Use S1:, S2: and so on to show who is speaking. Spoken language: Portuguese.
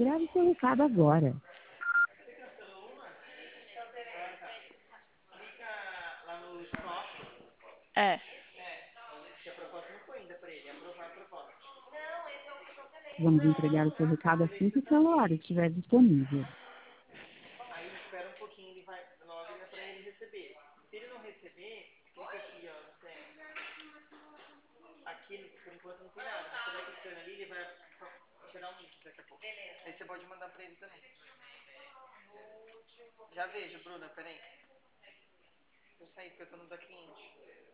S1: Grave seu recado agora.
S2: É.
S1: Vamos entregar o seu recado assim que o celular estiver disponível.
S3: Já vejo, Bruna, peraí. Eu saí porque eu tô no da cliente.